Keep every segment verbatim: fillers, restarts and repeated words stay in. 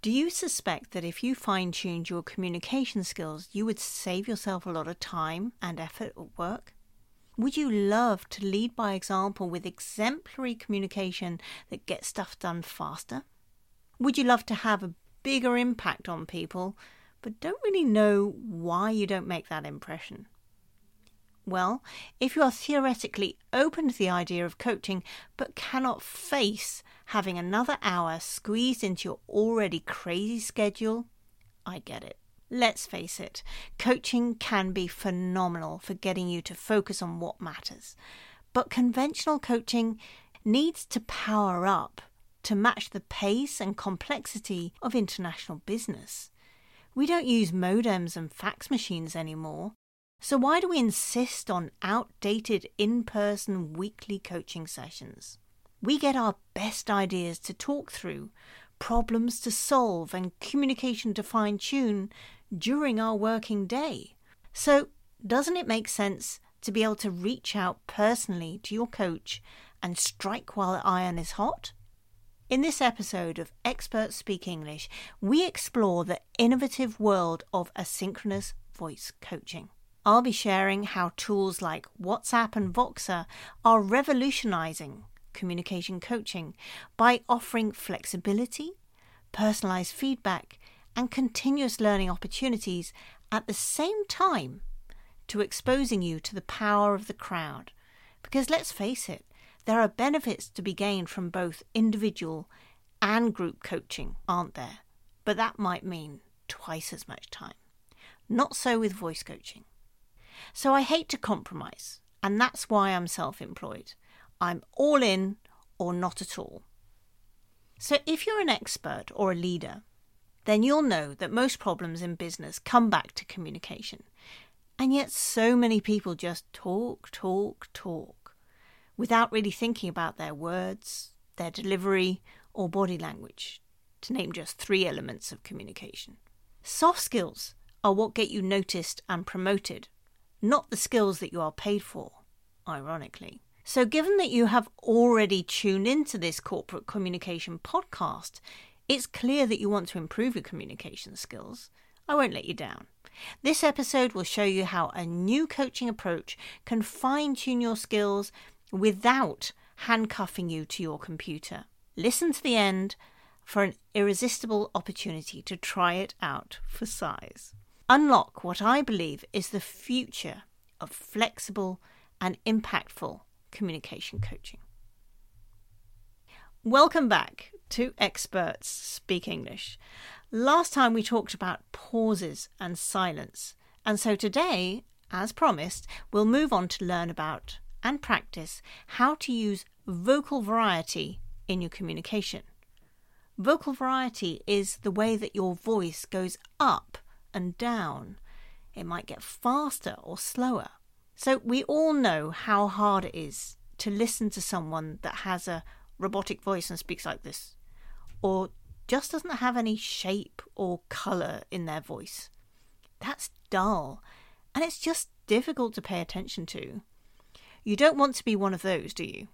Do you suspect that if you fine-tuned your communication skills, you would save yourself a lot of time and effort at work? Would you love to lead by example with exemplary communication that gets stuff done faster? Would you love to have a bigger impact on people, but don't really know why you don't make that impression? Well, if you are theoretically open to the idea of coaching, but cannot face having another hour squeezed into your already crazy schedule, I get it. Let's face it, coaching can be phenomenal for getting you to focus on what matters. But conventional coaching needs to power up to match the pace and complexity of international business. We don't use modems and fax machines anymore. So why do we insist on outdated in-person weekly coaching sessions? We get our best ideas to talk through, problems to solve, and communication to fine-tune during our working day. So doesn't it make sense to be able to reach out personally to your coach and strike while the iron is hot? In this episode of Experts Speak English, we explore the innovative world of asynchronous voice coaching. I'll be sharing how tools like WhatsApp and Voxer are revolutionizing communication coaching by offering flexibility, personalized feedback, and continuous learning opportunities at the same time to exposing you to the power of the crowd. Because let's face it, there are benefits to be gained from both individual and group coaching, aren't there? But that might mean twice as much time. Not so with voice coaching. So I hate to compromise, and that's why I'm self-employed. I'm all in or not at all. So if you're an expert or a leader, then you'll know that most problems in business come back to communication. And yet so many people just talk, talk, talk, without really thinking about their words, their delivery, or body language, to name just three elements of communication. Soft skills are what get you noticed and promoted, not the skills that you are paid for, ironically. So given that you have already tuned into this corporate communication podcast, it's clear that you want to improve your communication skills. I won't let you down. This episode will show you how a new coaching approach can fine-tune your skills without handcuffing you to your computer. Listen to the end for an irresistible opportunity to try it out for size. Unlock what I believe is the future of flexible and impactful communication coaching. Welcome back to Experts Speak English. Last time we talked about pauses and silence, and so today, as promised, we'll move on to learn about and practice how to use vocal variety in your communication. Vocal variety is the way that your voice goes up and down. It might get faster or slower. So we all know how hard it is to listen to someone that has a robotic voice and speaks like this, or just doesn't have any shape or colour in their voice. That's dull, and it's just difficult to pay attention to. You don't want to be one of those, do you?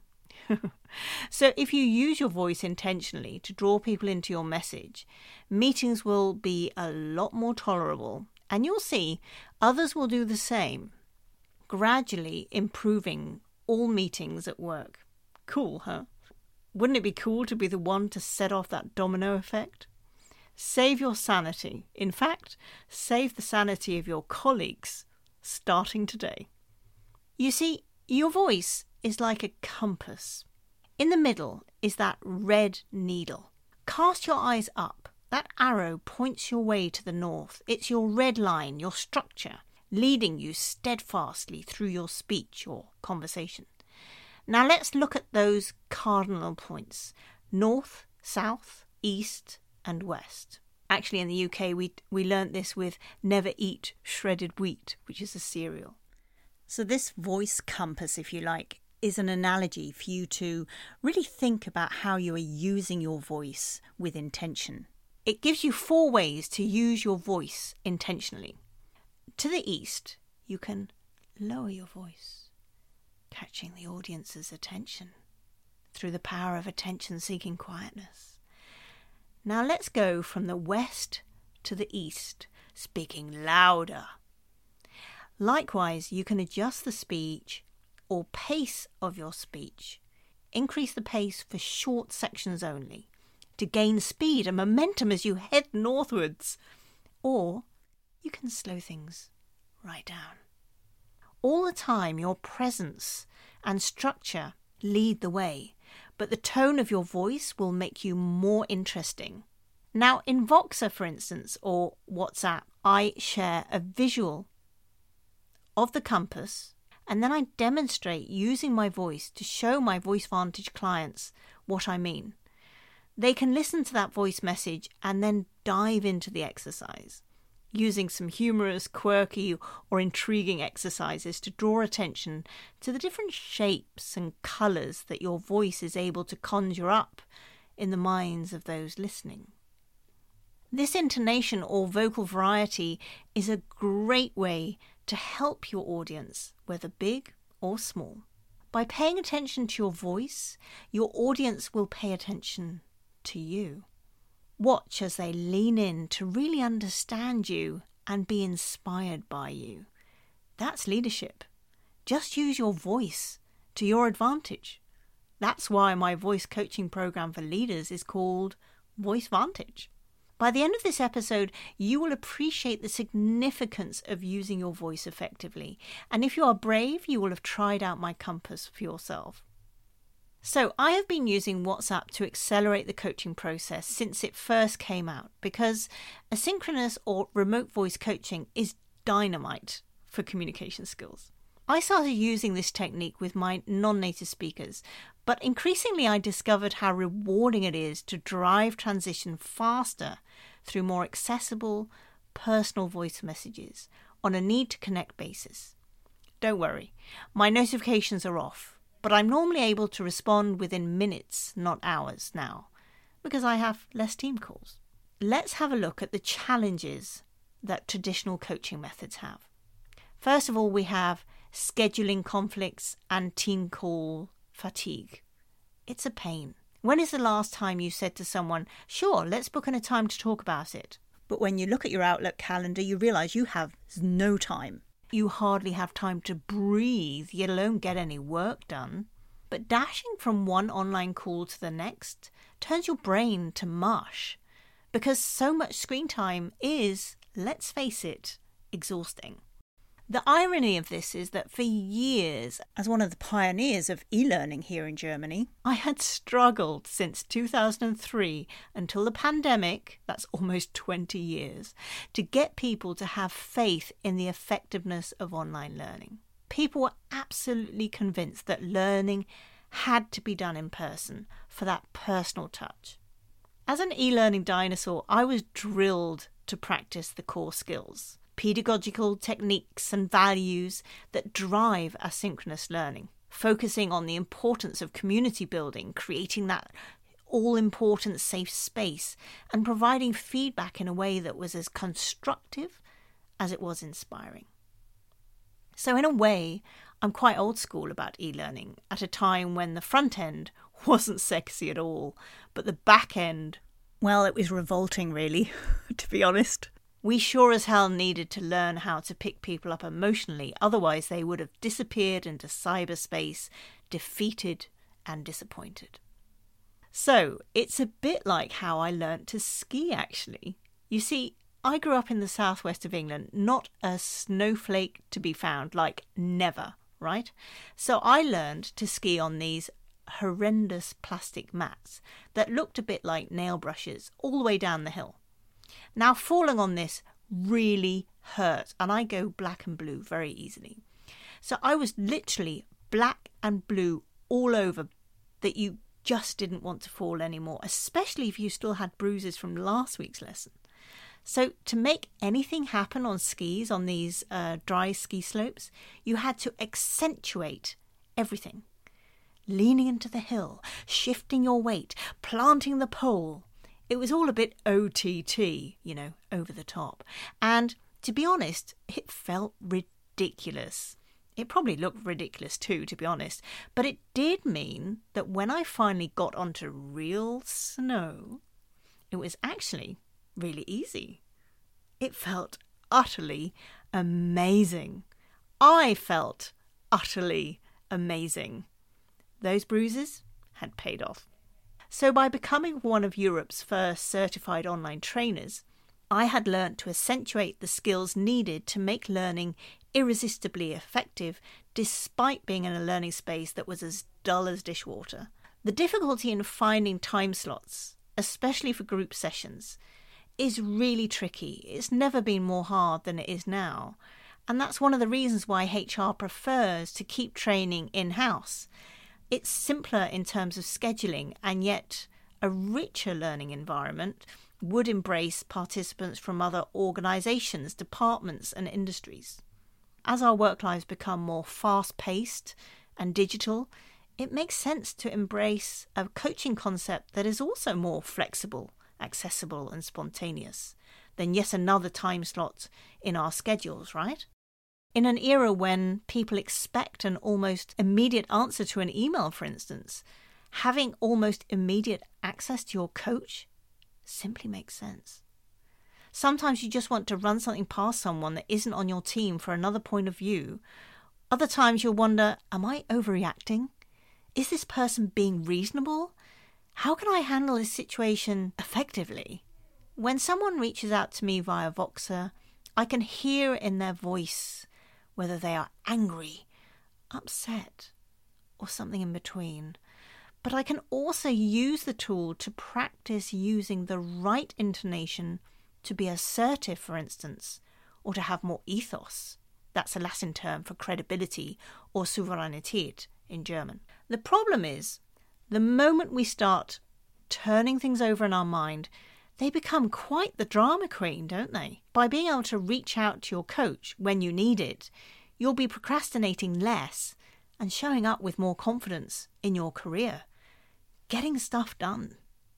So if you use your voice intentionally to draw people into your message, meetings will be a lot more tolerable, and you'll see others will do the same, gradually improving all meetings at work. Cool, huh? Wouldn't it be cool to be the one to set off that domino effect? Save your sanity. In fact, save the sanity of your colleagues starting today. You see, your voice is like a compass. In the middle is that red needle. Cast your eyes up. That arrow points your way to the north. It's your red line, your structure, leading you steadfastly through your speech or conversation. Now let's look at those cardinal points: north, south, east, and west. Actually, in the U K, we we learnt this with Never Eat Shredded Wheat, which is a cereal. So this voice compass, if you like, is an analogy for you to really think about how you are using your voice with intention. It gives you four ways to use your voice intentionally. To the east, you can lower your voice, catching the audience's attention through the power of attention-seeking quietness. Now let's go from the west to the east, speaking louder. Likewise, you can adjust the speech or pace of your speech. Increase the pace for short sections only to gain speed and momentum as you head northwards. Or you can slow things right down. All the time, your presence and structure lead the way, but the tone of your voice will make you more interesting. Now, in Voxer, for instance, or WhatsApp, I share a visual of the compass, and then I demonstrate using my voice to show my VoiceVantage clients what I mean. They can listen to that voice message and then dive into the exercise, using some humorous, quirky, or intriguing exercises to draw attention to the different shapes and colours that your voice is able to conjure up in the minds of those listening. This intonation or vocal variety is a great way to help your audience, whether big or small. By paying attention to your voice, your audience will pay attention to you. Watch as they lean in to really understand you and be inspired by you. That's leadership. Just use your voice to your advantage. That's why my voice coaching program for leaders is called VoiceVantage. By the end of this episode, you will appreciate the significance of using your voice effectively. And if you are brave, you will have tried out my compass for yourself. So I have been using WhatsApp to accelerate the coaching process since it first came out, because asynchronous or remote voice coaching is dynamite for communication skills. I started using this technique with my non-native speakers, but increasingly I discovered how rewarding it is to drive transition faster through more accessible, personal voice messages on a need-to-connect basis. Don't worry, my notifications are off, but I'm normally able to respond within minutes, not hours now, because I have less team calls. Let's have a look at the challenges that traditional coaching methods have. First of all, we have scheduling conflicts and team call fatigue. It's a pain. When is the last time you said to someone, sure, let's book in a time to talk about it? But when you look at your Outlook calendar, you realise you have no time. You hardly have time to breathe, let alone get any work done. But dashing from one online call to the next turns your brain to mush, because so much screen time is, let's face it, exhausting. The irony of this is that for years, as one of the pioneers of e-learning here in Germany, I had struggled since two thousand three until the pandemic, that's almost twenty years, to get people to have faith in the effectiveness of online learning. People were absolutely convinced that learning had to be done in person for that personal touch. As an e-learning dinosaur, I was drilled to practice the core skills, pedagogical techniques and values that drive asynchronous learning, focusing on the importance of community building, creating that all-important safe space, and providing feedback in a way that was as constructive as it was inspiring. So in a way, I'm quite old school about e-learning at a time when the front end wasn't sexy at all, but the back end, well, it was revolting really, to be honest. We sure as hell needed to learn how to pick people up emotionally, otherwise they would have disappeared into cyberspace, defeated and disappointed. So, it's a bit like how I learnt to ski, actually. You see, I grew up in the southwest of England, not a snowflake to be found, like never, right? So I learned to ski on these horrendous plastic mats that looked a bit like nail brushes all the way down the hill. Now, falling on this really hurt, and I go black and blue very easily. So I was literally black and blue all over, that you just didn't want to fall anymore, especially if you still had bruises from last week's lesson. So to make anything happen on skis, on these uh, dry ski slopes, you had to accentuate everything. Leaning into the hill, shifting your weight, planting the pole. It was all a bit O T T, you know, over the top. And to be honest, it felt ridiculous. It probably looked ridiculous too, to be honest. But it did mean that when I finally got onto real snow, it was actually really easy. It felt utterly amazing. I felt utterly amazing. Those bruises had paid off. So by becoming one of Europe's first certified online trainers, I had learnt to accentuate the skills needed to make learning irresistibly effective despite being in a learning space that was as dull as dishwater. The difficulty in finding time slots, especially for group sessions, is really tricky. It's never been more hard than it is now. And that's one of the reasons why H R prefers to keep training in-house. It's simpler in terms of scheduling, and yet a richer learning environment would embrace participants from other organisations, departments and industries. As our work lives become more fast-paced and digital, it makes sense to embrace a coaching concept that is also more flexible, accessible and spontaneous than yet another time slot in our schedules, right? In an era when people expect an almost immediate answer to an email, for instance, having almost immediate access to your coach simply makes sense. Sometimes you just want to run something past someone that isn't on your team for another point of view. Other times you'll wonder, am I overreacting? Is this person being reasonable? How can I handle this situation effectively? When someone reaches out to me via Voxer, I can hear in their voice whether they are angry, upset, or something in between. But I can also use the tool to practice using the right intonation to be assertive, for instance, or to have more ethos. That's a Latin term for credibility or Souveränität in German. The problem is, the moment we start turning things over in our mind, they become quite the drama queen, don't they? By being able to reach out to your coach when you need it, you'll be procrastinating less and showing up with more confidence in your career. Getting stuff done.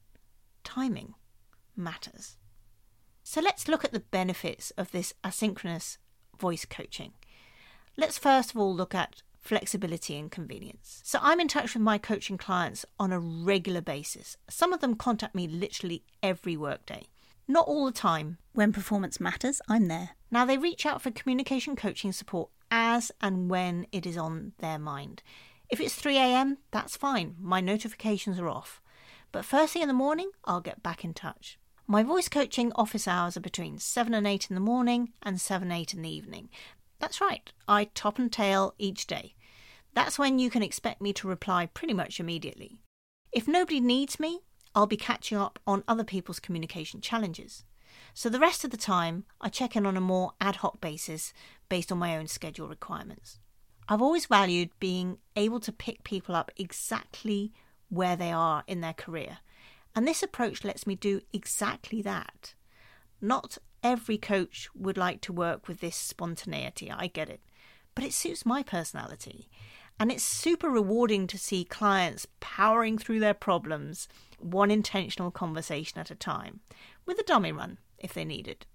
Timing matters. So let's look at the benefits of this asynchronous voice coaching. Let's first of all look at flexibility and convenience. So I'm in touch with my coaching clients on a regular basis. Some of them contact me literally every workday. Not all the time. When performance matters, I'm there. Now they reach out for communication coaching support as and when it is on their mind. If it's three a.m, that's fine. My notifications are off. But first thing in the morning, I'll get back in touch. My voice coaching office hours are between seven and eight in the morning and seven and eight in the evening. That's right, I top and tail each day. That's when you can expect me to reply pretty much immediately. If nobody needs me, I'll be catching up on other people's communication challenges. So the rest of the time, I check in on a more ad hoc basis based on my own schedule requirements. I've always valued being able to pick people up exactly where they are in their career. And this approach lets me do exactly that. Not every coach would like to work with this spontaneity, I get it. But it suits my personality. And it's super rewarding to see clients powering through their problems, one intentional conversation at a time, with a dummy run if they need it.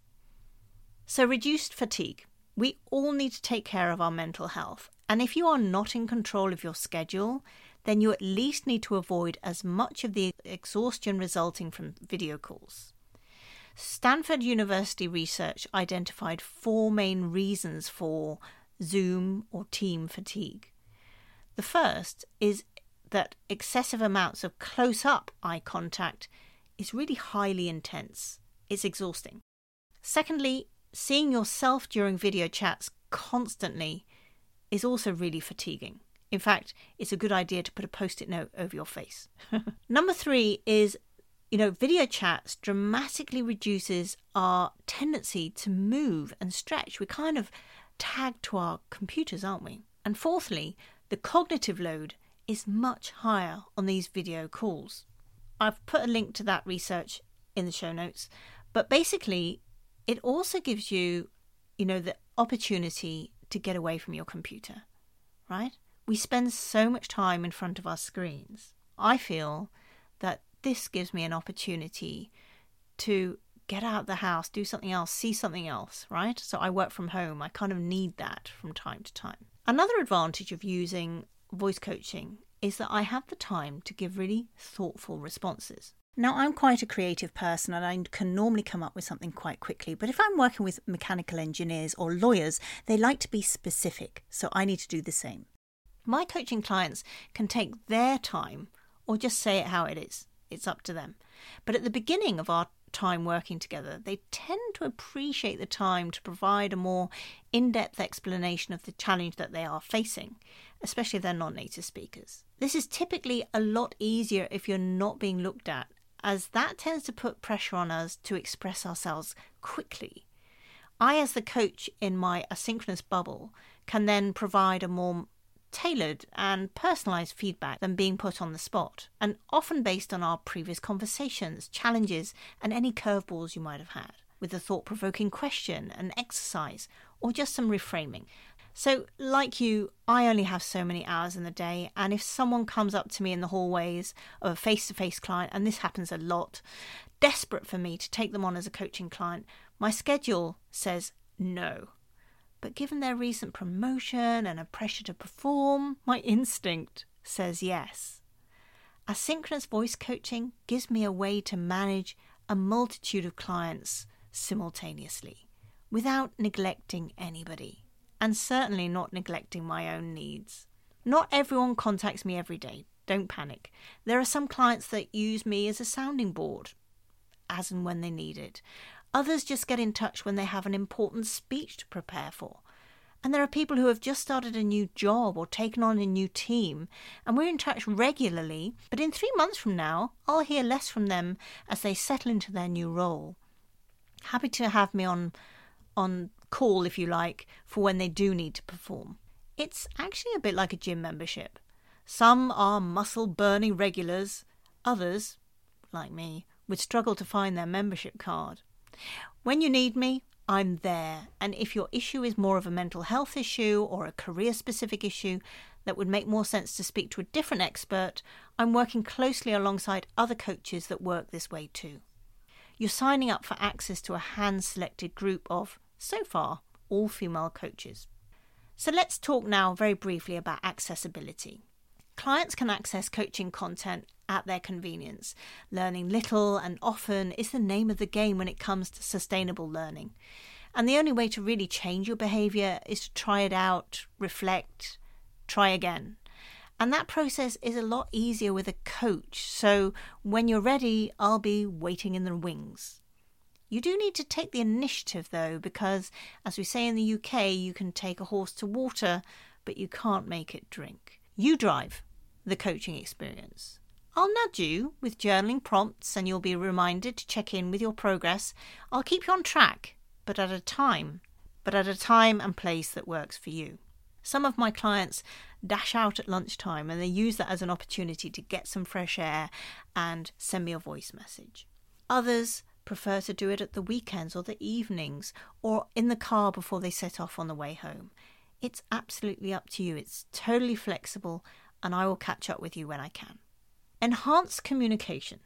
So reduced fatigue. We all need to take care of our mental health. And if you are not in control of your schedule, then you at least need to avoid as much of the exhaustion resulting from video calls. Stanford University research identified four main reasons for Zoom or team fatigue. The first is that excessive amounts of close-up eye contact is really highly intense. It's exhausting. Secondly, seeing yourself during video chats constantly is also really fatiguing. In fact, it's a good idea to put a post-it note over your face. Number three is, you know, video chats dramatically reduces our tendency to move and stretch. We're kind of tagged to our computers, aren't we? And fourthly, the cognitive load is much higher on these video calls. I've put a link to that research in the show notes. But basically, it also gives you, you know, the opportunity to get away from your computer, right? We spend so much time in front of our screens. I feel that this gives me an opportunity to get out of the house, do something else, see something else, right? So I work from home. I kind of need that from time to time. Another advantage of using voice coaching is that I have the time to give really thoughtful responses. Now, I'm quite a creative person and I can normally come up with something quite quickly. But if I'm working with mechanical engineers or lawyers, they like to be specific. So I need to do the same. My coaching clients can take their time or just say it how it is. It's up to them. But at the beginning of our time working together, they tend to appreciate the time to provide a more in-depth explanation of the challenge that they are facing, especially if they're non-native speakers. This is typically a lot easier if you're not being looked at, as that tends to put pressure on us to express ourselves quickly. I, as the coach in my asynchronous bubble, can then provide a more tailored and personalised feedback than being put on the spot, and often based on our previous conversations, challenges, and any curveballs you might have had, with a thought-provoking question, an exercise, or just some reframing. So, like you, I only have so many hours in the day, and if someone comes up to me in the hallways of a face-to-face client, and this happens a lot, desperate for me to take them on as a coaching client, my schedule says no. But given their recent promotion and a pressure to perform, my instinct says yes. Asynchronous voice coaching gives me a way to manage a multitude of clients simultaneously, without neglecting anybody. And certainly not neglecting my own needs. Not everyone contacts me every day. Don't panic. There are some clients that use me as a sounding board, as and when they need it. Others just get in touch when they have an important speech to prepare for. And there are people who have just started a new job or taken on a new team, and we're in touch regularly, but in three months from now, I'll hear less from them as they settle into their new role. Happy to have me on on call, if you like, for when they do need to perform. It's actually a bit like a gym membership. Some are muscle-burning regulars. Others, like me, would struggle to find their membership card. When you need me, I'm there. And if your issue is more of a mental health issue or a career-specific issue that would make more sense to speak to a different expert, I'm working closely alongside other coaches that work this way too. You're signing up for access to a hand-selected group of, so far, all female coaches. So let's talk now very briefly about accessibility. Clients can access coaching content at their convenience. Learning little and often is the name of the game when it comes to sustainable learning. And the only way to really change your behaviour is to try it out, reflect, try again. And that process is a lot easier with a coach. So when you're ready, I'll be waiting in the wings. You do need to take the initiative though, because as we say in the U K, you can take a horse to water, but you can't make it drink. You drive the coaching experience. I'll nudge you with journaling prompts and you'll be reminded to check in with your progress. I'll keep you on track, but at a time, but at a time and place that works for you. Some of my clients dash out at lunchtime and they use that as an opportunity to get some fresh air and send me a voice message. Others prefer to do it at the weekends or the evenings or in the car before they set off on the way home. It's absolutely up to you. It's totally flexible and I will catch up with you when I can. Enhanced communication.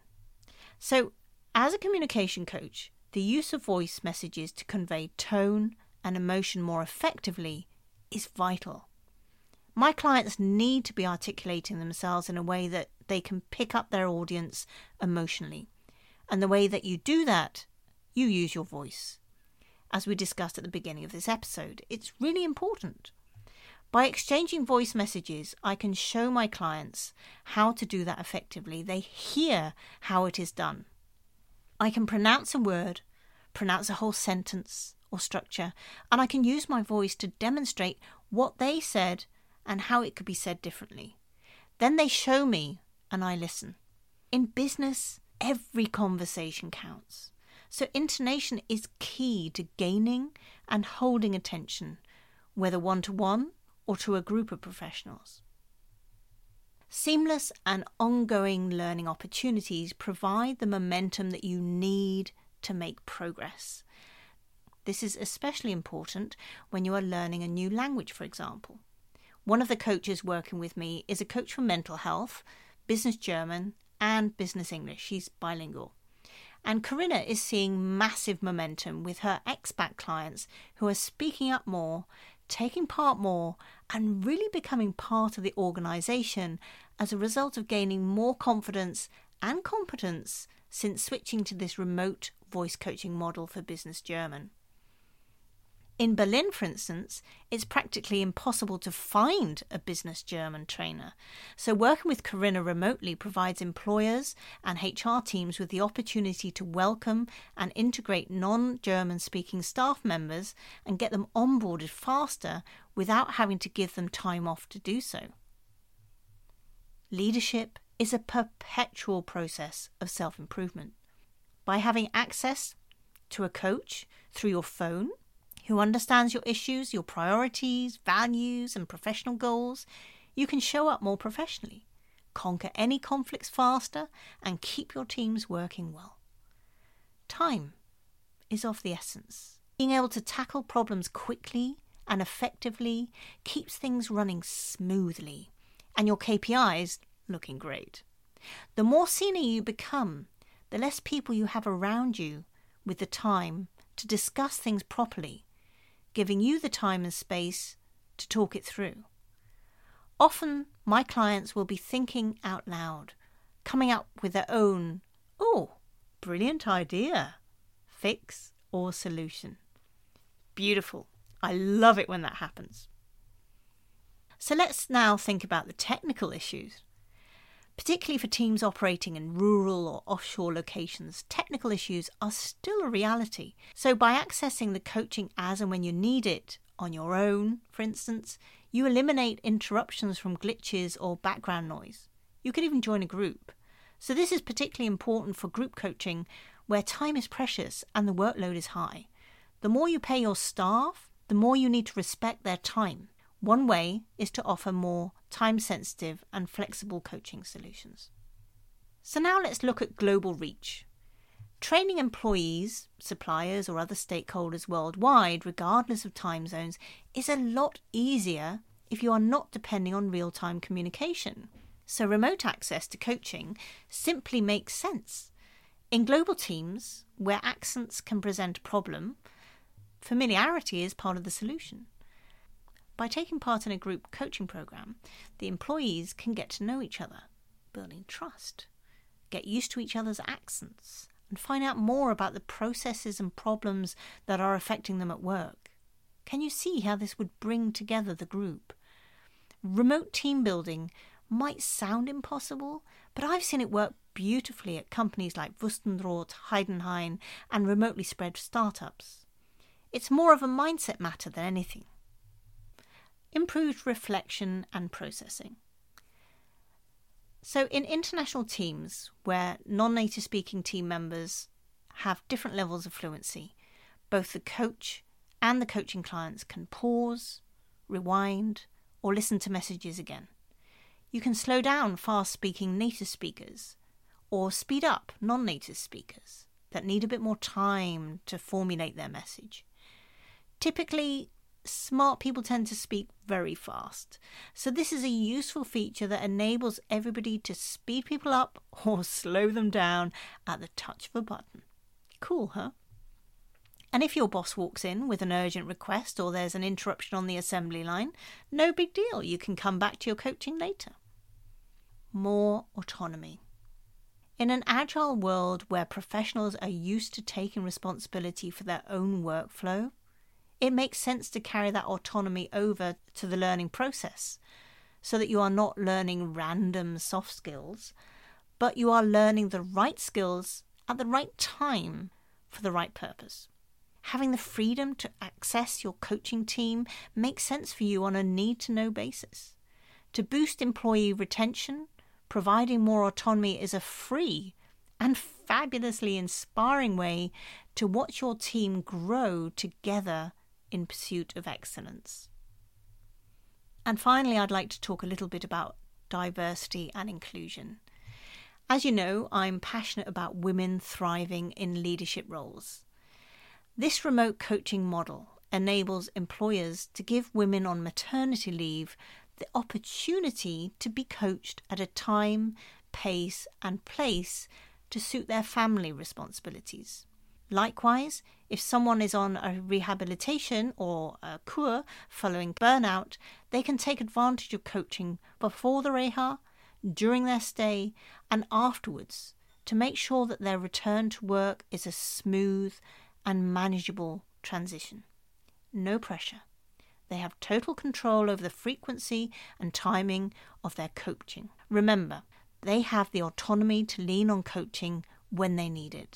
So, as a communication coach, the use of voice messages to convey tone and emotion more effectively is vital. My clients need to be articulating themselves in a way that they can pick up their audience emotionally. And the way that you do that, you use your voice. As we discussed at the beginning of this episode, it's really important. By exchanging voice messages, I can show my clients how to do that effectively. They hear how it is done. I can pronounce a word, pronounce a whole sentence or structure, and I can use my voice to demonstrate what they said and how it could be said differently. Then they show me and I listen. In business, every conversation counts. So intonation is key to gaining and holding attention, whether one-to-one or to a group of professionals. Seamless and ongoing learning opportunities provide the momentum that you need to make progress. This is especially important when you are learning a new language, for example. One of the coaches working with me is a coach for mental health, business German, and business English. She's bilingual. And Corinna is seeing massive momentum with her expat clients who are speaking up more, taking part more, and really becoming part of the organisation as a result of gaining more confidence and competence since switching to this remote voice coaching model for Business German. In Berlin, for instance, it's practically impossible to find a Business German trainer. So working with Corinna remotely provides employers and H R teams with the opportunity to welcome and integrate non-German speaking staff members and get them onboarded faster without having to give them time off to do so. Leadership is a perpetual process of self-improvement. By having access to a coach through your phone, who understands your issues, your priorities, values, and professional goals, you can show up more professionally, conquer any conflicts faster, and keep your teams working well. Time is of the essence. Being able to tackle problems quickly and effectively keeps things running smoothly, and your K P Is looking great. The more senior you become, the less people you have around you with the time to discuss things properly, giving you the time and space to talk it through. Often, my clients will be thinking out loud, coming up with their own, oh, brilliant idea, fix or solution. Beautiful. I love it when that happens. So let's now think about the technical issues. Particularly for teams operating in rural or offshore locations, technical issues are still a reality. So by accessing the coaching as and when you need it on your own, for instance, you eliminate interruptions from glitches or background noise. You could even join a group. So this is particularly important for group coaching where time is precious and the workload is high. The more you pay your staff, the more you need to respect their time. One way is to offer more time-sensitive and flexible coaching solutions. So now let's look at global reach. Training employees, suppliers, or other stakeholders worldwide, regardless of time zones, is a lot easier if you are not depending on real-time communication. So remote access to coaching simply makes sense. In global teams, where accents can present a problem, familiarity is part of the solution. By taking part in a group coaching program, the employees can get to know each other, building trust, get used to each other's accents, and find out more about the processes and problems that are affecting them at work. Can you see how this would bring together the group? Remote team building might sound impossible, but I've seen it work beautifully at companies like Wüstenrot, Heidenhain, and remotely spread startups. It's more of a mindset matter than anything. Improved reflection and processing. So in international teams where non-native speaking team members have different levels of fluency, both the coach and the coaching clients can pause, rewind, or listen to messages again. You can slow down fast-speaking native speakers or speed up non-native speakers that need a bit more time to formulate their message. Typically, smart people tend to speak very fast. So this is a useful feature that enables everybody to speed people up or slow them down at the touch of a button. Cool, huh? And if your boss walks in with an urgent request or there's an interruption on the assembly line, no big deal. You can come back to your coaching later. More autonomy. In an agile world where professionals are used to taking responsibility for their own workflow, it makes sense to carry that autonomy over to the learning process so that you are not learning random soft skills, but you are learning the right skills at the right time for the right purpose. Having the freedom to access your coaching team makes sense for you on a need-to-know basis. To boost employee retention, providing more autonomy is a free and fabulously inspiring way to watch your team grow together in pursuit of excellence. And finally, I'd like to talk a little bit about diversity and inclusion. As you know, I'm passionate about women thriving in leadership roles. This remote coaching model enables employers to give women on maternity leave the opportunity to be coached at a time, pace, and place to suit their family responsibilities. Likewise, if someone is on a rehabilitation or a cure following burnout, they can take advantage of coaching before the reha, during their stay, and afterwards to make sure that their return to work is a smooth and manageable transition. No pressure. They have total control over the frequency and timing of their coaching. Remember, they have the autonomy to lean on coaching when they need it.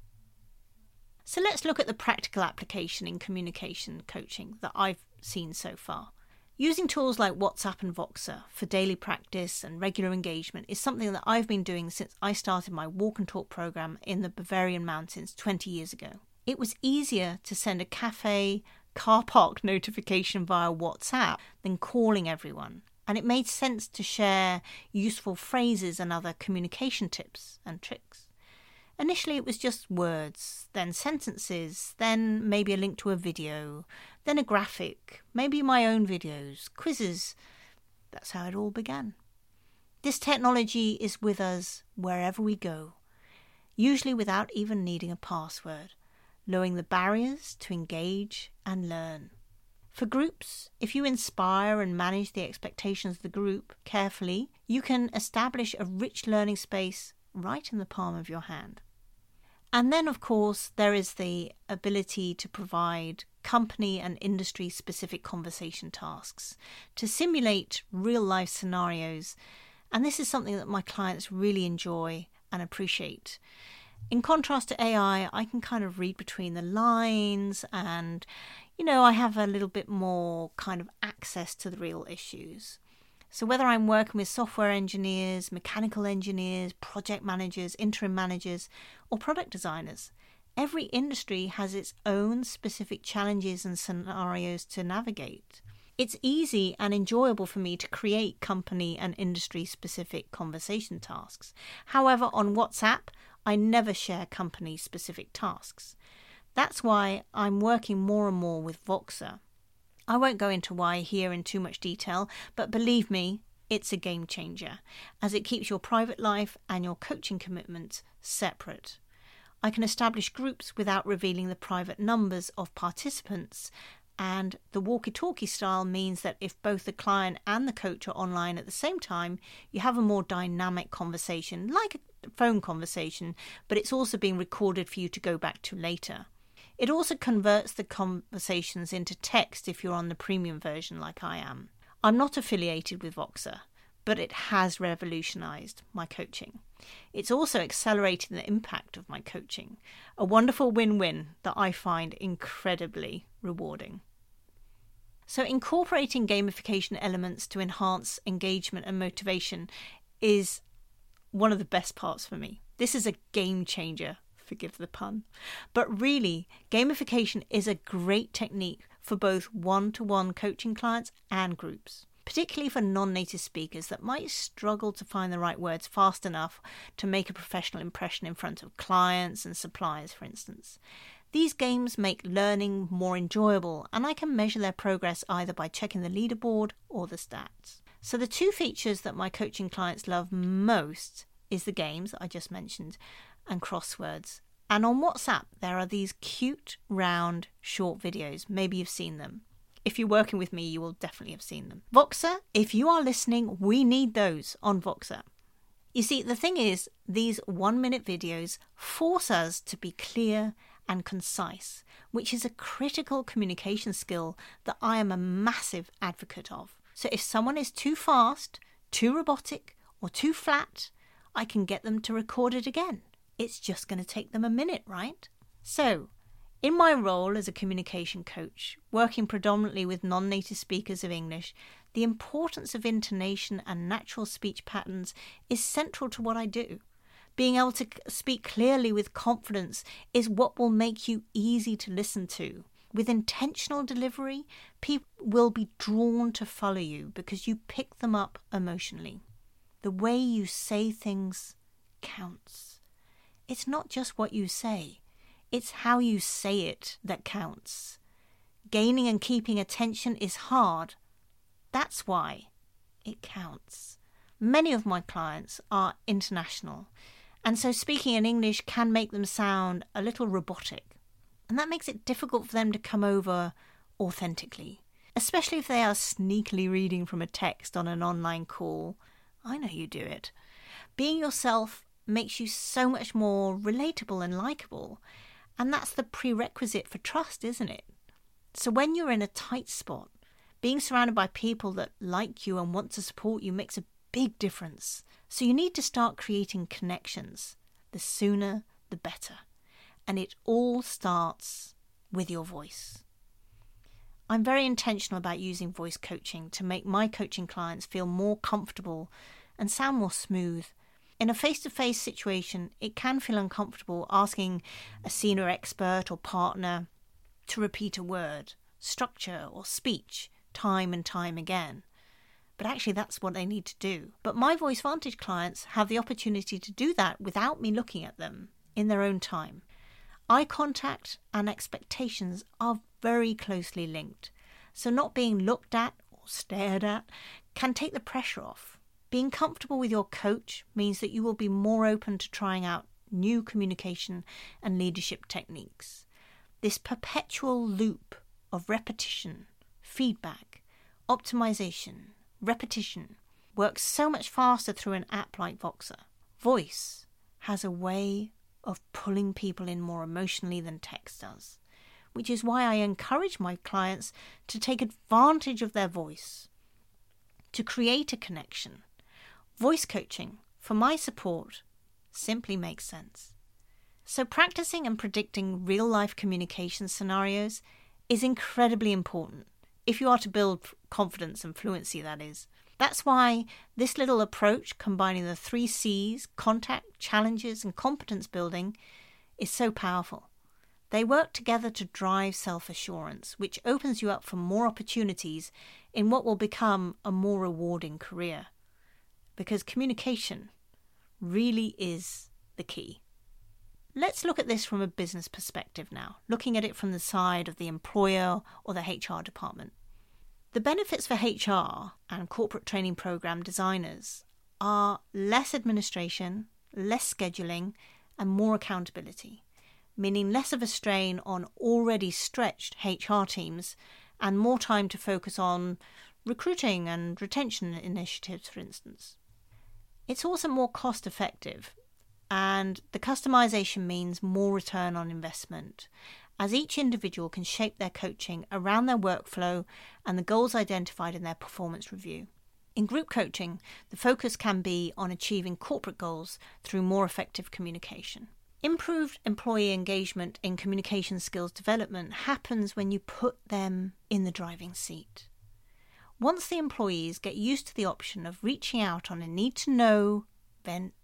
So let's look at the practical application in communication coaching that I've seen so far. Using tools like WhatsApp and Voxer for daily practice and regular engagement is something that I've been doing since I started my walk and talk program in the Bavarian Mountains twenty years ago. It was easier to send a cafe car park notification via WhatsApp than calling everyone, and it made sense to share useful phrases and other communication tips and tricks. Initially it was just words, then sentences, then maybe a link to a video, then a graphic, maybe my own videos, quizzes. That's how it all began. This technology is with us wherever we go, usually without even needing a password, lowering the barriers to engage and learn. For groups, if you inspire and manage the expectations of the group carefully, you can establish a rich learning space right in the palm of your hand. And then, of course, there is the ability to provide company and industry-specific conversation tasks to simulate real-life scenarios. And this is something that my clients really enjoy and appreciate. In contrast to A I, I can kind of read between the lines and, you know, I have a little bit more kind of access to the real issues. So whether I'm working with software engineers, mechanical engineers, project managers, interim managers, or product designers, every industry has its own specific challenges and scenarios to navigate. It's easy and enjoyable for me to create company and industry-specific conversation tasks. However, on WhatsApp, I never share company-specific tasks. That's why I'm working more and more with Voxer. I won't go into why here in too much detail, but believe me, it's a game changer, as it keeps your private life and your coaching commitments separate. I can establish groups without revealing the private numbers of participants, and the walkie-talkie style means that if both the client and the coach are online at the same time, you have a more dynamic conversation, like a phone conversation, but it's also being recorded for you to go back to later. It also converts the conversations into text if you're on the premium version like I am. I'm not affiliated with Voxer, but it has revolutionized my coaching. It's also accelerating the impact of my coaching, a wonderful win-win that I find incredibly rewarding. So incorporating gamification elements to enhance engagement and motivation is one of the best parts for me. This is a game changer. Forgive the pun. But really, gamification is a great technique for both one-to-one coaching clients and groups, particularly for non-native speakers that might struggle to find the right words fast enough to make a professional impression in front of clients and suppliers, for instance. These games make learning more enjoyable, and I can measure their progress either by checking the leaderboard or the stats. So the two features that my coaching clients love most is the games I just mentioned and crosswords. And on WhatsApp, there are these cute, round, short videos. Maybe you've seen them. If you're working with me, you will definitely have seen them. Voxer, if you are listening, we need those on Voxer. You see, the thing is, these one-minute videos force us to be clear and concise, which is a critical communication skill that I am a massive advocate of. So if someone is too fast, too robotic, or too flat, I can get them to record it again. It's just going to take them a minute, right? So, in my role as a communication coach, working predominantly with non-native speakers of English, the importance of intonation and natural speech patterns is central to what I do. Being able to speak clearly with confidence is what will make you easy to listen to. With intentional delivery, people will be drawn to follow you because you pick them up emotionally. The way you say things counts. It's not just what you say, it's how you say it that counts. Gaining and keeping attention is hard. That's why it counts. Many of my clients are international, and so speaking in English can make them sound a little robotic. And that makes it difficult for them to come over authentically, especially if they are sneakily reading from a text on an online call. I know you do it. Being yourself makes you so much more relatable and likable. And that's the prerequisite for trust, isn't it? So when you're in a tight spot, being surrounded by people that like you and want to support you makes a big difference. So you need to start creating connections. The sooner, the better. And it all starts with your voice. I'm very intentional about using voice coaching to make my coaching clients feel more comfortable and sound more smooth. In a face-to-face situation, it can feel uncomfortable asking a senior expert or partner to repeat a word, structure, or speech time and time again. But actually that's what they need to do. But my VoiceVantage clients have the opportunity to do that without me looking at them in their own time. Eye contact and expectations are very closely linked. So not being looked at or stared at can take the pressure off. Being comfortable with your coach means that you will be more open to trying out new communication and leadership techniques. This perpetual loop of repetition, feedback, optimization, repetition works so much faster through an app like Voxer. Voice has a way of pulling people in more emotionally than text does, which is why I encourage my clients to take advantage of their voice, to create a connection. Voice coaching, for my support, simply makes sense. So practicing and predicting real-life communication scenarios is incredibly important if you are to build confidence and fluency, that is. That's why this little approach, combining the three C's, contact, challenges, and competence building, is so powerful. They work together to drive self-assurance, which opens you up for more opportunities in what will become a more rewarding career. Because communication really is the key. Let's look at this from a business perspective now, looking at it from the side of the employer or the H R department. The benefits for H R and corporate training program designers are less administration, less scheduling, and more accountability, meaning less of a strain on already stretched H R teams and more time to focus on recruiting and retention initiatives, for instance. It's also more cost effective, and the customization means more return on investment, as each individual can shape their coaching around their workflow and the goals identified in their performance review. In group coaching, the focus can be on achieving corporate goals through more effective communication. Improved employee engagement in communication skills development happens when you put them in the driving seat. Once the employees get used to the option of reaching out on a need-to-know, vent,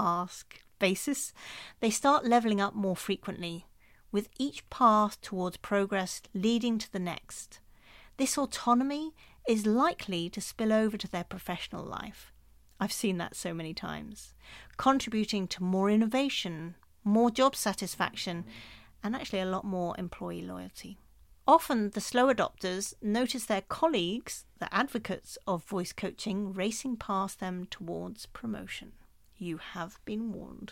ask basis, they start leveling up more frequently, with each path towards progress leading to the next. This autonomy is likely to spill over to their professional life. I've seen that so many times, contributing to more innovation, more job satisfaction, and actually a lot more employee loyalty. Often the slow adopters notice their colleagues, the advocates of voice coaching, racing past them towards promotion. You have been warned.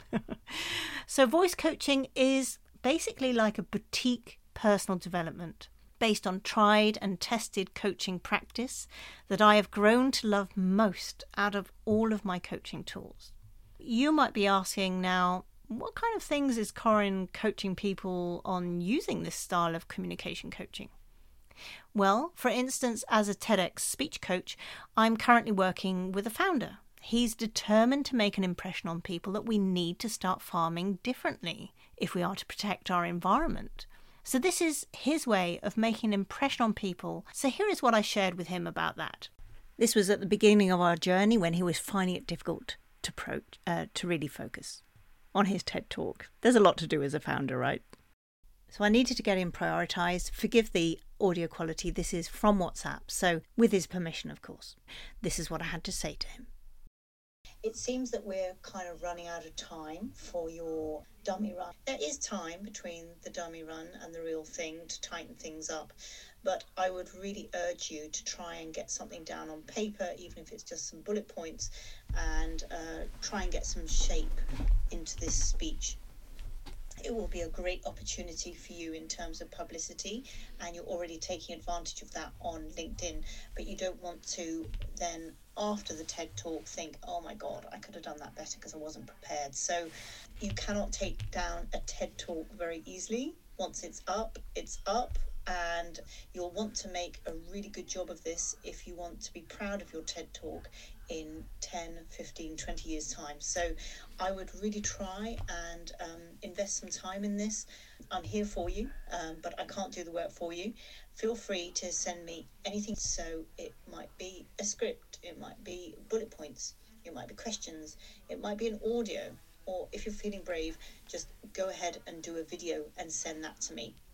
So voice coaching is basically like a boutique personal development based on tried and tested coaching practice that I have grown to love most out of all of my coaching tools. You might be asking now, what kind of things is Corinne coaching people on using this style of communication coaching? Well, for instance, as a TEDx speech coach, I'm currently working with a founder. He's determined to make an impression on people that we need to start farming differently if we are to protect our environment. So this is his way of making an impression on people. So here is what I shared with him about that. This was at the beginning of our journey when he was finding it difficult to pro- uh, to really focus on his TED Talk. There's a lot to do as a founder, right? So I needed to get him prioritized. Forgive the audio quality. This is from WhatsApp. So with his permission, of course. This is what I had to say to him. It seems that we're kind of running out of time for your dummy run. There is time between the dummy run and the real thing to tighten things up, but I would really urge you to try and get something down on paper, even if it's just some bullet points, and uh, try and get some shape into this speech. it will be a great opportunity for you in terms of publicity, and you're already taking advantage of that on LinkedIn. But you don't want to then, after the TED Talk, think, oh my God, I could have done that better because I wasn't prepared. So you cannot take down a TED Talk very easily. Once it's up, it's up. And you'll want to make a really good job of this if you want to be proud of your TED Talk in ten, fifteen, twenty years time. So I would really try and um, invest some time in this. I'm here for you, um, but I can't do the work for you. Feel free to send me anything. So it might be a script, it might be bullet points, it might be questions, it might be an audio, or if you're feeling brave, just go ahead and do a video and send that to me.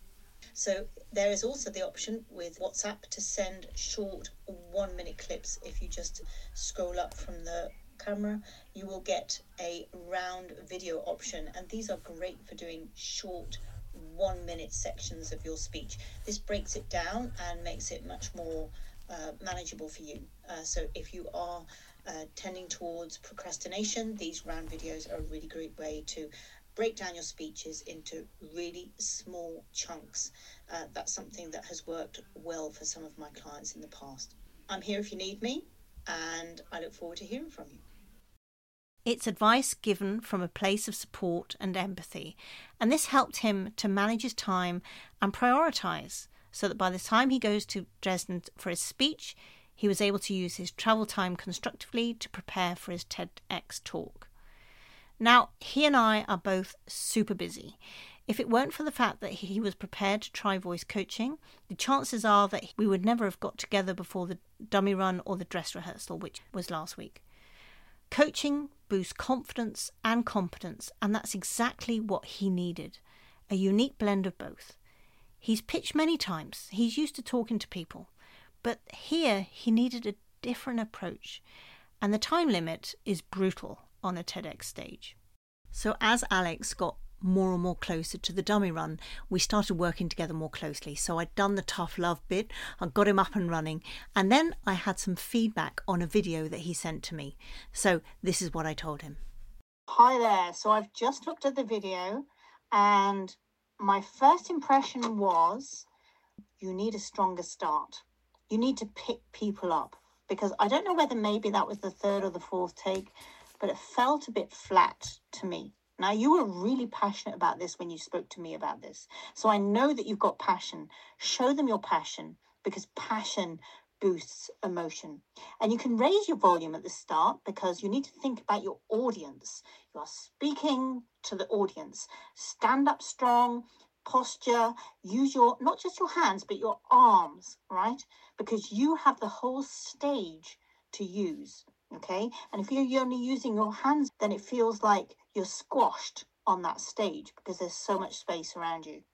So there is also the option with WhatsApp to send short one minute clips. If you just scroll up from the camera, you will get a round video option, and these are great for doing short one minute sections of your speech. This breaks it down and makes it much more uh, manageable for you. Uh, so if you are uh, tending towards procrastination, these round videos are a really great way to break down your speeches into really small chunks. Uh, that's something that has worked well for some of my clients in the past. I'm here if you need me, and I look forward to hearing from you. It's advice given from a place of support and empathy, and this helped him to manage his time and prioritise, so that by the time he goes to Dresden for his speech, he was able to use his travel time constructively to prepare for his TEDx talk. Now, he and I are both super busy. If it weren't for the fact that he was prepared to try voice coaching, the chances are that we would never have got together before the dummy run or the dress rehearsal, which was last week. Coaching boosts confidence and competence, and that's exactly what he needed, a unique blend of both. He's pitched many times, he's used to talking to people, but here he needed a different approach, and the time limit is brutal on a TEDx stage. So as Alex got more and more closer to the dummy run, we started working together more closely. So I'd done the tough love bit, I got him up and running, and then I had some feedback on a video that he sent to me. So this is what I told him. Hi there, so I've just looked at the video, and my first impression was you need a stronger start. You need to pick people up, because I don't know whether maybe that was the third or the fourth take, but it felt a bit flat to me. Now, you were really passionate about this when you spoke to me about this. So I know that you've got passion. Show them your passion, because passion boosts emotion. And you can raise your volume at the start because you need to think about your audience. You are speaking to the audience. Stand up strong, posture, use your, not just your hands, but your arms, right? Because you have the whole stage to use. Okay, and if you're only using your hands, then it feels like you're squashed on that stage because there's so much space around you.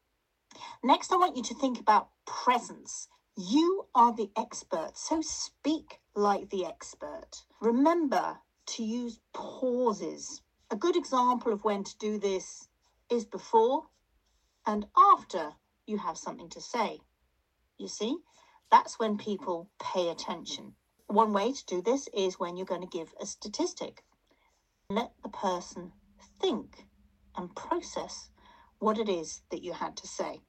Next, I want you to think about presence. You are the expert, so speak like the expert. Remember to use pauses. A good example of when to do this is before and after you have something to say. You see, that's when people pay attention. One way to do this is when you're going to give a statistic. Let the person think and process what it is that you had to say.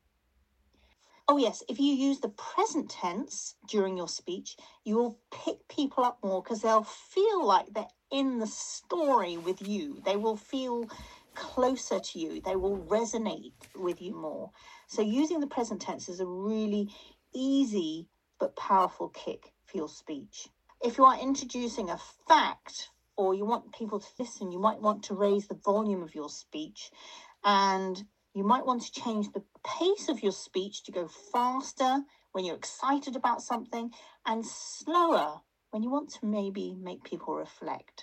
Oh yes, if you use the present tense during your speech, you will pick people up more because they'll feel like they're in the story with you. They will feel closer to you. They will resonate with you more. So using the present tense is a really easy but powerful kick for your speech. If you are introducing a fact or you want people to listen, you might want to raise the volume of your speech, and you might want to change the pace of your speech to go faster when you're excited about something and slower when you want to maybe make people reflect.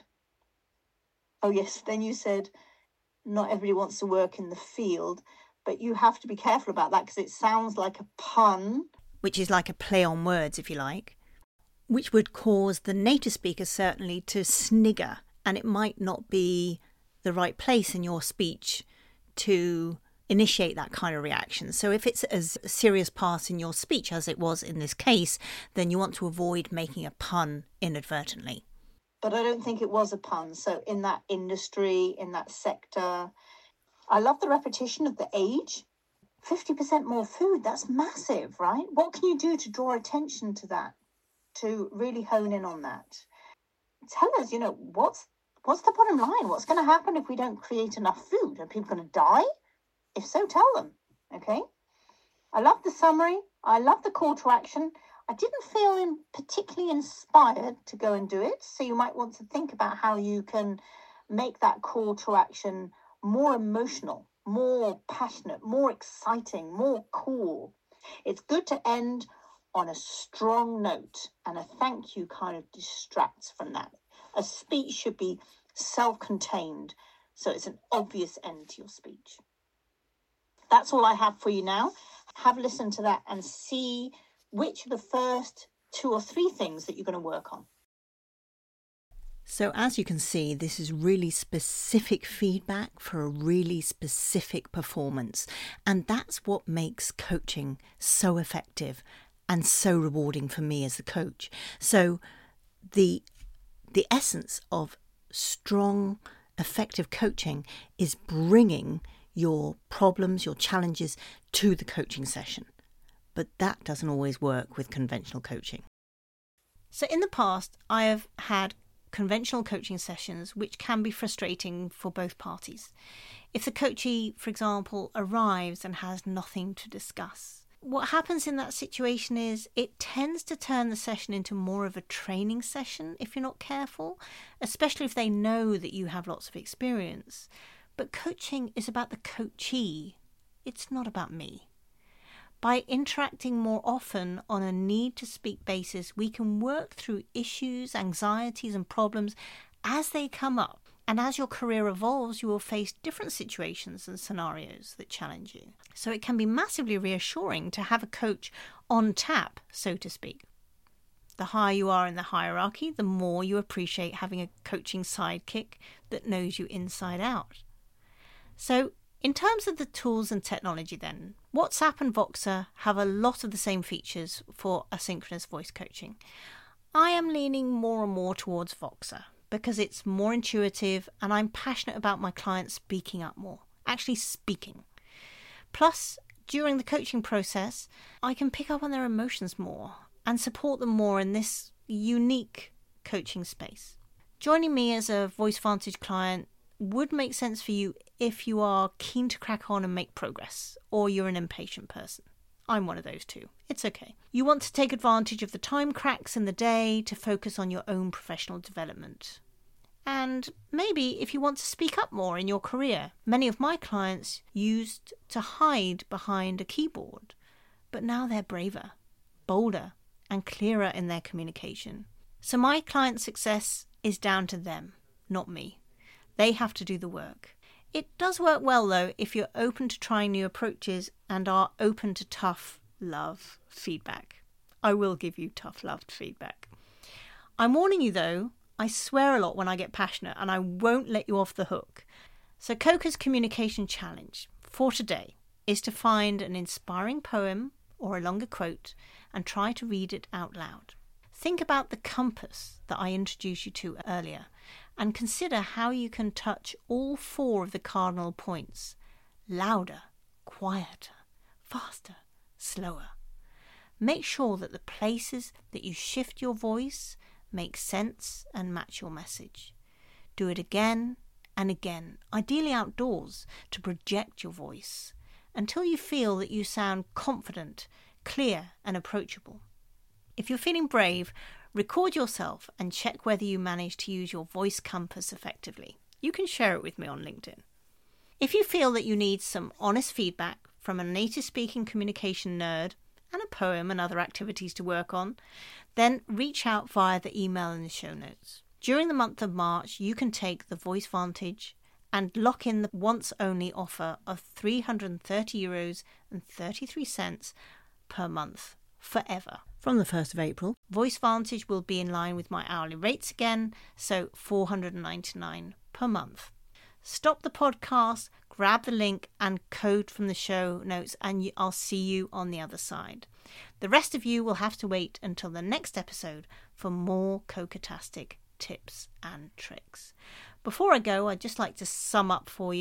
Oh yes, then you said not everybody wants to work in the field, but you have to be careful about that because it sounds like a pun. Which is like a play on words, if you like, which would cause the native speaker certainly to snigger, and it might not be the right place in your speech to initiate that kind of reaction. So if it's as serious part in your speech as it was in this case, then you want to avoid making a pun inadvertently. But I don't think it was a pun. So in that industry, in that sector, I love the repetition of the age. fifty percent more food, that's massive, right? What can you do to draw attention to that, to really hone in on that? Tell us, you know, what's what's the bottom line? What's going to happen if we don't create enough food? Are people going to die? If so, tell them, okay? I love the summary. I love the call to action. I didn't feel in particularly inspired to go and do it, so you might want to think about how you can make that call to action more emotional, more passionate, more exciting, more cool. It's good to end on a strong note, and a thank you kind of distracts from that. A speech should be self-contained, so it's an obvious end to your speech. That's all I have for you now. Have a listen to that and see which are the first two or three things that you're going to work on. So as you can see, this is really specific feedback for a really specific performance. And that's what makes coaching so effective and so rewarding for me as the coach. So the the essence of strong, effective coaching is bringing your problems, your challenges to the coaching session. But that doesn't always work with conventional coaching. So in the past, I have had conventional coaching sessions which can be frustrating for both parties. If the coachee, for example, arrives and has nothing to discuss, what happens in that situation is it tends to turn the session into more of a training session if you're not careful, especially if they know that you have lots of experience. But coaching is about the coachee. It's not about me. By interacting more often on a need-to-speak basis, we can work through issues, anxieties and problems as they come up. And as your career evolves, you will face different situations and scenarios that challenge you. So it can be massively reassuring to have a coach on tap, so to speak. The higher you are in the hierarchy, the more you appreciate having a coaching sidekick that knows you inside out. So in terms of the tools and technology then, WhatsApp and Voxer have a lot of the same features for asynchronous voice coaching. I am leaning more and more towards Voxer because it's more intuitive and I'm passionate about my clients speaking up more, actually speaking. Plus, during the coaching process, I can pick up on their emotions more and support them more in this unique coaching space. Joining me as a VoiceVantage client would make sense for you if you are keen to crack on and make progress, or you're an impatient person. I'm one of those two. It's okay. You want to take advantage of the time cracks in the day to focus on your own professional development. And maybe if you want to speak up more in your career. Many of my clients used to hide behind a keyboard, but now they're braver, bolder, and clearer in their communication. So my client success is down to them, not me. They have to do the work. It does work well, though, if you're open to trying new approaches and are open to tough love feedback. I will give you tough love feedback. I'm warning you, though, I swear a lot when I get passionate and I won't let you off the hook. So Coca's communication challenge for today is to find an inspiring poem or a longer quote and try to read it out loud. Think about the compass that I introduced you to earlier and consider how you can touch all four of the cardinal points: louder, quieter, faster, slower. Make sure that the places that you shift your voice make sense and match your message. Do it again and again, ideally outdoors, to project your voice until you feel that you sound confident, clear and approachable. If you're feeling brave, record yourself and check whether you manage to use your voice compass effectively. You can share it with me on LinkedIn. If you feel that you need some honest feedback from a native speaking communication nerd and a poem and other activities to work on, then reach out via the email in the show notes. During the month of March, you can take the VoiceVantage and lock in the once-only offer of three hundred thirty euros and thirty-three cents per month forever. From the first of April, VoiceVantage will be in line with my hourly rates again, so four hundred ninety-nine per month. Stop the podcast, grab the link and code from the show notes, and I'll see you on the other side. The rest of you will have to wait until the next episode for more Cocatastic tips and tricks. Before I go, I'd just like to sum up for you.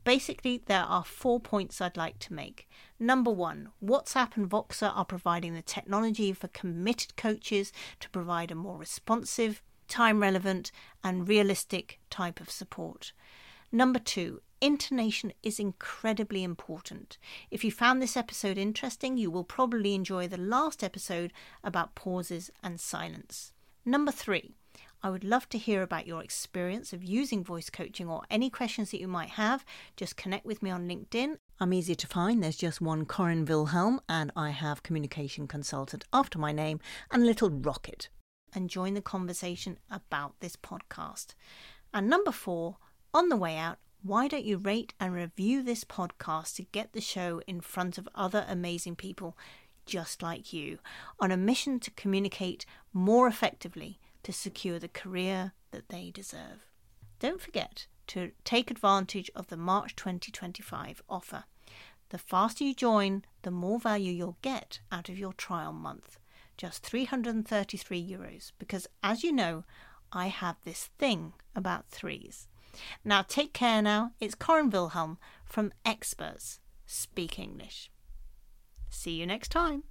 Basically, there are four points I'd like to make. Number one, WhatsApp and Voxer are providing the technology for committed coaches to provide a more responsive, time-relevant, and realistic type of support. Number two, intonation is incredibly important. If you found this episode interesting, you will probably enjoy the last episode about pauses and silence. Number three, I would love to hear about your experience of using voice coaching or any questions that you might have. Just connect with me on LinkedIn. I'm easy to find. There's just one Corinne Wilhelm, and I have communication consultant after my name and a little rocket. And join the conversation about this podcast. And number four, on the way out, why don't you rate and review this podcast to get the show in front of other amazing people just like you on a mission to communicate more effectively to secure the career that they deserve. Don't forget to take advantage of the March twenty twenty-five offer. The faster you join, the more value you'll get out of your trial month. Just three hundred thirty-three euros, because as you know, I have this thing about threes. Now take care now. It's Corinne Wilhelm from Experts Speak English. See you next time.